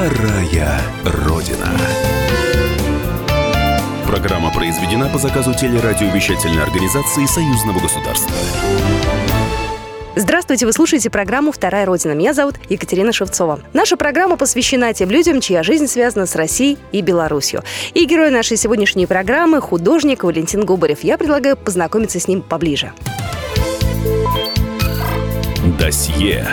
Вторая Родина. Программа произведена по заказу телерадиовещательной организации Союзного государства. Здравствуйте, вы слушаете программу «Вторая Родина». Меня зовут Екатерина Шевцова. Наша программа посвящена тем людям, чья жизнь связана с Россией и Беларусью. И герой нашей сегодняшней программы – художник Валентин Губарев. Я предлагаю познакомиться с ним поближе. Досье.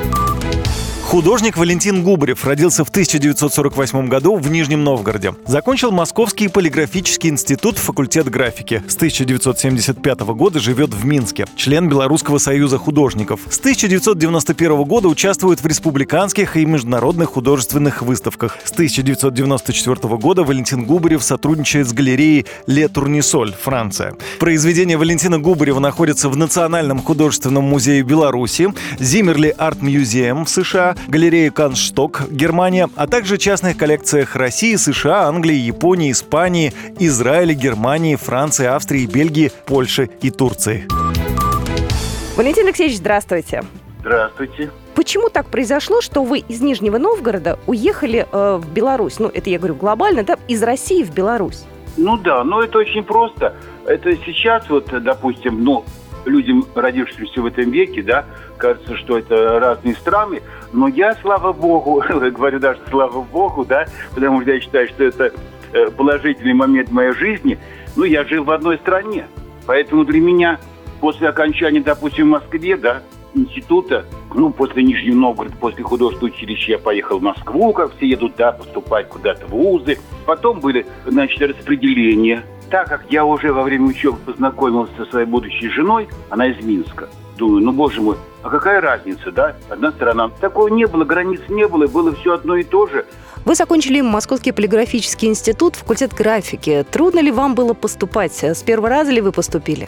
Художник Валентин Губарев родился в 1948 году в Нижнем Новгороде. Закончил Московский полиграфический институт, факультет графики. С 1975 года живет в Минске. Член Белорусского союза художников. С 1991 года участвует в республиканских и международных художественных выставках. С 1994 года Валентин Губарев сотрудничает с галереей «Ле Турнесоль», Франция. Произведения Валентина Губарева находятся в Национальном художественном музее Беларуси, Зиммерли Арт-мюзеум в США, галерея Канцшток, Германия, а также частных коллекциях России, США, Англии, Японии, Испании, Израиля, Германии, Франции, Австрии, Бельгии, Польши и Турции. Валентин Алексеевич, здравствуйте. Здравствуйте. Почему так произошло, что вы из Нижнего Новгорода уехали в Беларусь? Это я говорю глобально, да, из России в Беларусь. Это очень просто. Это сейчас, допустим, людям, родившимся в этом веке, да, кажется, что это разные страны, но я, слава богу, говорю даже слава богу, да, потому что я считаю, что это положительный момент в моей жизни, я жил в одной стране, поэтому для меня после окончания, допустим, в Москве, да, института, после Нижнего Новгорода, после художественного училища я поехал в Москву, как все едут, да, поступать куда-то в вузы, потом были, распределения. Так как я уже во время учебы познакомился со своей будущей женой, она из Минска. Думаю, боже мой, а какая разница, да? Одна страна. Такого не было, границ не было, было все одно и то же. Вы закончили Московский полиграфический институт, факультет графики. Трудно ли вам было поступать? С первого раза ли вы поступили?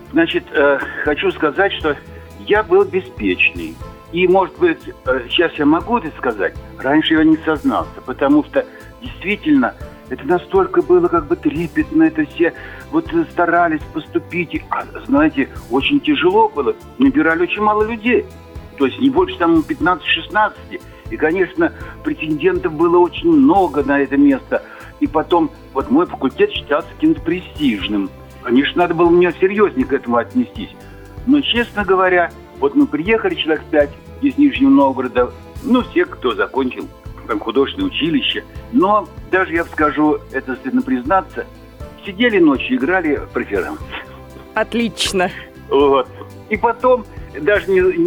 Хочу сказать, что я был беспечный. И, может быть, сейчас я могу это сказать, раньше я не сознался, потому что действительно это настолько было трепетно, это все старались поступить. Знаете, очень тяжело было, набирали очень мало людей. То есть не больше 15-16. И, конечно, претендентов было очень много на это место. И потом, мой факультет считался каким-то престижным. Конечно, надо было мне серьезнее к этому отнестись. Но, честно говоря, мы приехали, человек 5 из Нижнего Новгорода, все, кто закончил художественное училище. Но даже, я скажу, это стыдно признаться, сидели ночью, играли в преферанс. Отлично. И потом, даже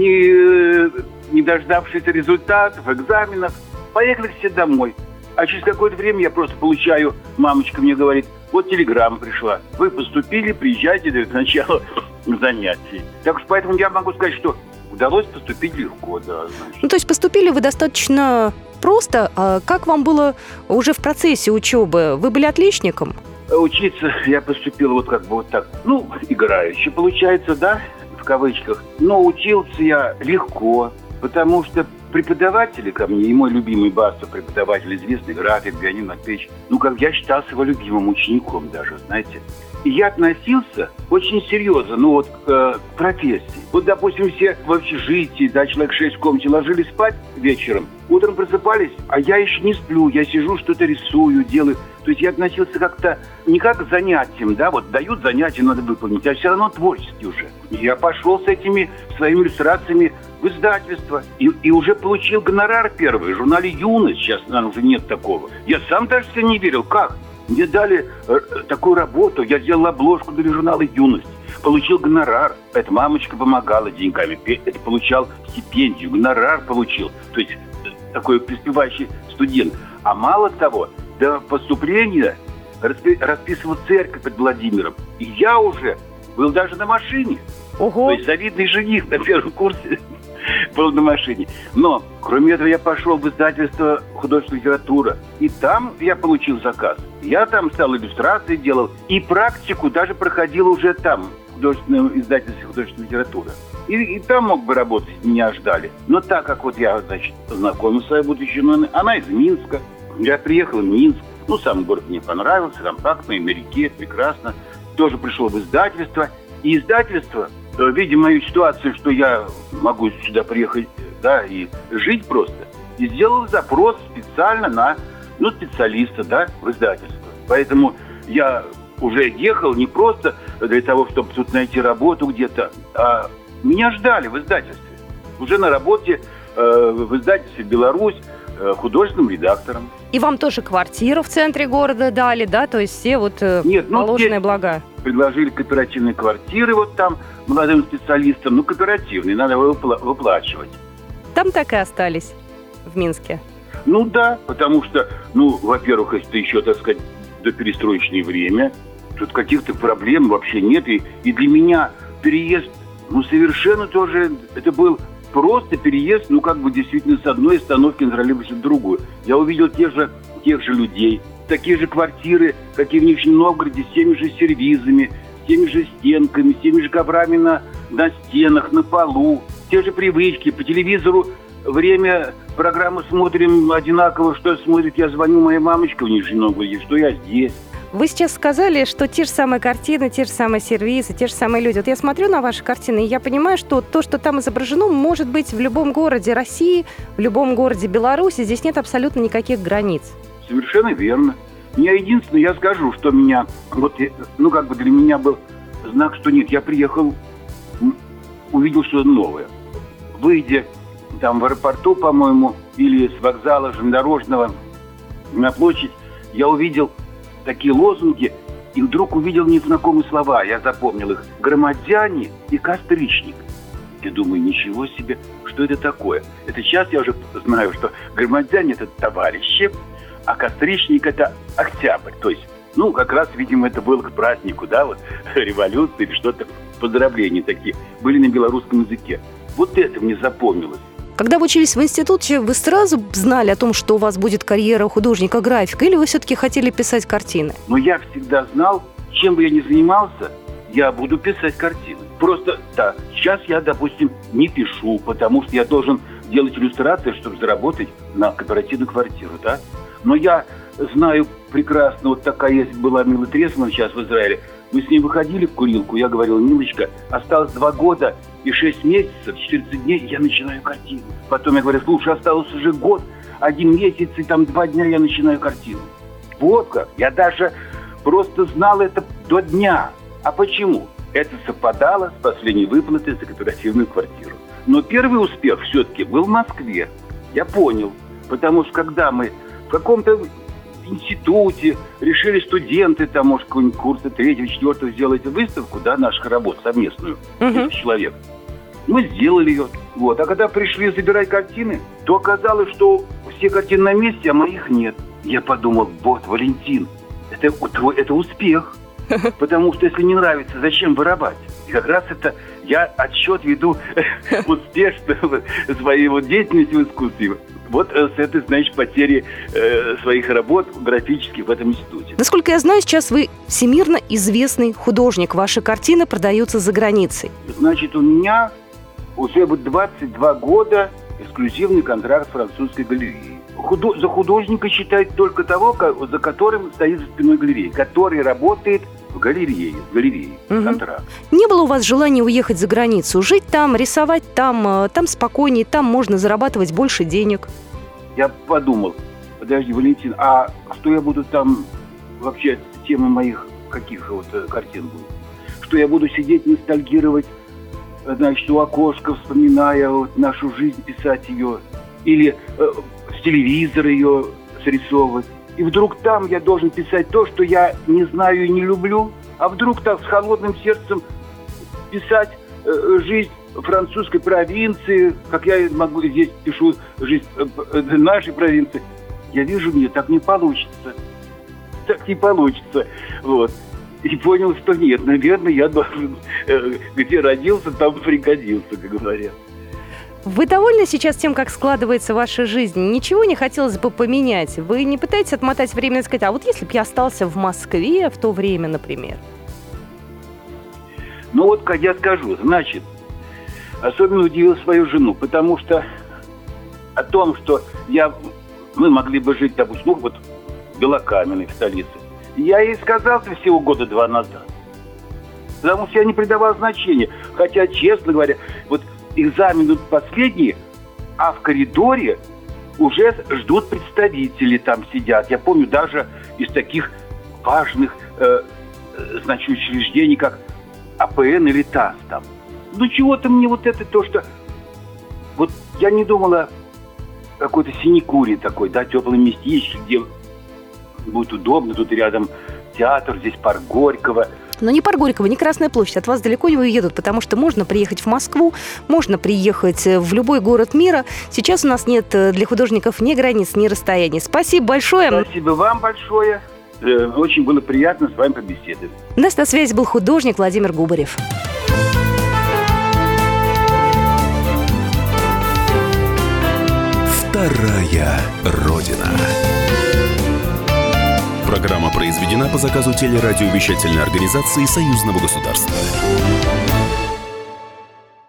не дождавшись результатов, экзаменов, поехали все домой. А через какое-то время я просто получаю, мамочка мне говорит, телеграмма пришла. Вы поступили, приезжайте к началу занятий. Так что поэтому я могу сказать, что удалось поступить легко, да. То есть поступили вы достаточно просто. А как вам было уже в процессе учебы? Вы были отличником? Учиться я поступил так, играюще получается, да, в кавычках. Но учился я легко, потому что преподаватели ко мне, и мой любимый Баста, преподаватель, известный график, Леонид Матвеевич, я считался его любимым учеником даже, знаете. И я относился очень серьезно, к профессии. Допустим, все в общежитии, да, человек 6 в комнате ложились спать вечером, утром просыпались, а я еще не сплю, я сижу, что-то рисую, делаю. То есть я относился как-то не как к занятиям, да, дают занятия, надо выполнить, а все равно творчески уже. И я пошел с этими своими иллюстрациями в издательство и уже получил гонорар первый в журнале «Юность». Сейчас, наверное, уже нет такого. Я сам даже себе не верил. Как? Мне дали такую работу, я сделал обложку для журнала «Юность». Получил гонорар. Это мамочка помогала деньгами. Это получал стипендию, гонорар получил. То есть такой преуспевающий студент. А мало того, до поступления расписывал церковь под Владимиром. И я уже был даже на машине. Ого. То есть завидный жених на первом курсе был на машине. Но, кроме этого, я пошел в издательство «Художественная литература». И там я получил заказ. Я там стал иллюстрации делал. И практику даже проходил уже там, в художественном издательстве «Художественная литература». И там мог бы работать, меня ждали. Но так как я, познакомился с своей будущей женой, она из Минска. Я приехал в Минск. Сам город мне понравился, компактный, на реке, прекрасно. Тоже пришел в издательство. И издательство, видя мою ситуацию, что я могу сюда приехать, да, и жить просто, и сделал запрос специально на специалиста, да, в издательство. Поэтому я уже ехал не просто для того, чтобы тут найти работу где-то, а меня ждали в издательстве. Уже на работе в издательстве «Беларусь» художественным редактором. И вам тоже квартиру в центре города дали, да? То есть все положенные блага. Предложили кооперативные квартиры вот там молодым специалистам. Кооперативные, надо выплачивать. Там так и остались, в Минске? Да, потому что, во-первых, это еще, так сказать, доперестроечное время. Тут каких-то проблем вообще нет. И для меня переезд, совершенно тоже, это был просто переезд, действительно с одной остановки на троллейбусе в другую. Я увидел тех же людей, такие же квартиры, как и в Нижнем Новгороде, с теми же сервизами, с теми же стенками, с теми же коврами на стенах, на полу, те же привычки. По телевизору время программы смотрим одинаково, что смотрит, я звоню моей мамочке в Нижнем Новгороде, что я здесь. Вы сейчас сказали, что те же самые картины, те же самые сервисы, те же самые люди. Вот я смотрю на ваши картины, и я понимаю, что то, что там изображено, может быть в любом городе России, в любом городе Беларуси. Здесь нет абсолютно никаких границ. Совершенно верно. Единственное, я скажу, что меня, для меня был знак, что нет, я приехал, увидел что-то новое. Выйдя там в аэропорту, по-моему, или с вокзала железнодорожного на площадь, я увидел такие лозунги, и вдруг увидел незнакомые слова. Я запомнил их. Громадяне и костричник. Я думаю, ничего себе, что это такое? Это сейчас я уже знаю, что громадяне — это товарищи, а костричник — это октябрь. То есть, как раз, видимо, это было к празднику, да, революции или что-то, поздравления такие были на белорусском языке. Вот это мне запомнилось. Когда вы учились в институте, вы сразу знали о том, что у вас будет карьера художника-графика, или вы все-таки хотели писать картины? Я всегда знал, чем бы я ни занимался, я буду писать картины. Просто, да, сейчас я, допустим, не пишу, потому что я должен делать иллюстрации, чтобы заработать на кооперативную квартиру, да. Но я знаю прекрасно, вот такая была Мила Тресман сейчас в Израиле. Мы с ней выходили в курилку, я говорил: Милочка, осталось 2 года и 6 месяцев, 14 дней, я начинаю картину. Потом я говорю: слушай, осталось уже год, 1 месяц и 2 дня я начинаю картину. Вот как. Я даже просто знал это до дня. А почему? Это совпадало с последней выплатой за кооперативную квартиру. Но первый успех все-таки был в Москве. Я понял. Потому что когда мы в каком-то институте решили студенты, там, может, какой-нибудь курса 3-4 сделать выставку, да, наших работ совместную, 10 человек. Мы сделали ее. Вот. А когда пришли забирать картины, то оказалось, что все картины на месте, а моих нет. Я подумал: Валентин, это успех. Потому что если не нравится, зачем воровать? И как раз это я отсчет веду успешно своей деятельности в искусстве. Вот с этой, потери своих работ графических в этом институте. Насколько я знаю, сейчас вы всемирно известный художник. Ваши картины продаются за границей. У меня уже 22 года эксклюзивный контракт с французской галереей. За художника считают только того, за которым стоит за спиной галереи, который работает в галерее, контракт. Не было у вас желания уехать за границу, жить там, рисовать там спокойнее, там можно зарабатывать больше денег? Я подумал: подожди, Валентин, а что я буду там, вообще тема моих каких картин будет? Что я буду сидеть, ностальгировать, у окошка, вспоминая нашу жизнь, писать ее, или с телевизора ее срисовывать. И вдруг там я должен писать то, что я не знаю и не люблю, а вдруг так с холодным сердцем писать жизнь французской провинции, как я здесь пишу жизнь нашей провинции. Я вижу, мне так не получится. Так не получится. Вот. И понял, что нет, наверное, я должен, где родился, там пригодился, как говорят. Вы довольны сейчас тем, как складывается ваша жизнь? Ничего не хотелось бы поменять? Вы не пытаетесь отмотать время и сказать: а вот если бы я остался в Москве в то время, например? Как я скажу, особенно удивил свою жену, потому что о том, что мы могли бы жить, допустим, в Белокаменной, в столице, я ей сказал всего 2 года назад. Потому что я не придавал значения. Хотя, честно говоря, экзамен последний, а в коридоре уже ждут представители, там сидят. Я помню даже из таких важных учреждений, как АПН или ТАСС там. Ну чего-то мне вот это то, что... Вот я не думала о какой-то синекуре такой, да, теплом местечке, где будет удобно. Тут рядом театр, здесь парк Горького. Но не парк Горького, не Красная площадь. От вас далеко не уедут, потому что можно приехать в Москву, можно приехать в любой город мира. Сейчас у нас нет для художников ни границ, ни расстояний. Спасибо большое. Спасибо вам большое. Очень было приятно с вами побеседовать. У нас на связи был художник Владимир Губарев. Вторая Родина. Программа произведена по заказу телерадиовещательной организации Союзного государства.